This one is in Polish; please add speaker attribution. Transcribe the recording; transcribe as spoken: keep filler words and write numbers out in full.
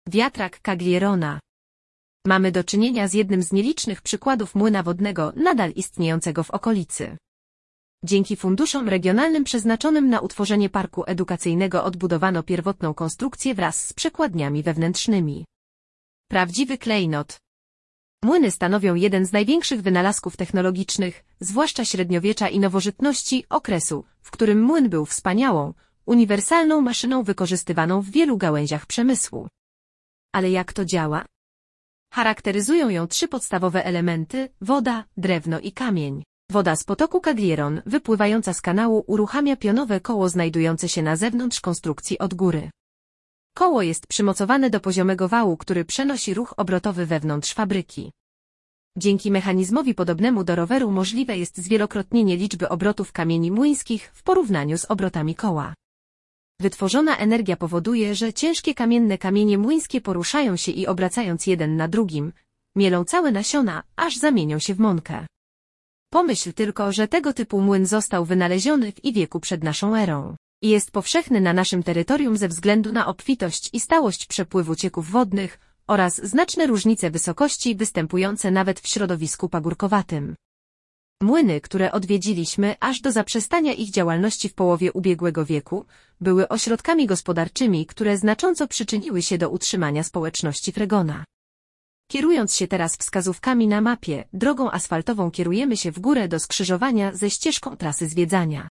Speaker 1: Wiatrak Caglierona. Mamy do czynienia z jednym z nielicznych przykładów młyna wodnego nadal istniejącego w okolicy. Dzięki funduszom regionalnym przeznaczonym na utworzenie parku edukacyjnego odbudowano pierwotną konstrukcję wraz z przekładniami wewnętrznymi. Prawdziwy klejnot. Młyny stanowią jeden z największych wynalazków technologicznych, zwłaszcza średniowiecza i nowożytności, okresu, w którym młyn był wspaniałą, uniwersalną maszyną wykorzystywaną w wielu gałęziach przemysłu. Ale jak to działa? Charakteryzują ją trzy podstawowe elementy: woda, drewno i kamień. Woda z potoku Caglieron, wypływająca z kanału, uruchamia pionowe koło znajdujące się na zewnątrz konstrukcji od góry. Koło jest przymocowane do poziomego wału, który przenosi ruch obrotowy wewnątrz fabryki. Dzięki mechanizmowi podobnemu do roweru możliwe jest zwielokrotnienie liczby obrotów kamieni młyńskich w porównaniu z obrotami koła. Wytworzona energia powoduje, że ciężkie kamienne kamienie młyńskie poruszają się i obracając jeden na drugim, mielą całe nasiona, aż zamienią się w mąkę. Pomyśl tylko, że tego typu młyn został wynaleziony w I wieku przed naszą erą i jest powszechny na naszym terytorium ze względu na obfitość i stałość przepływu cieków wodnych oraz znaczne różnice wysokości występujące nawet w środowisku pagórkowatym. Młyny, które odwiedziliśmy aż do zaprzestania ich działalności w połowie ubiegłego wieku, były ośrodkami gospodarczymi, które znacząco przyczyniły się do utrzymania społeczności Fregona. Kierując się teraz wskazówkami na mapie, drogą asfaltową kierujemy się w górę do skrzyżowania ze ścieżką trasy zwiedzania.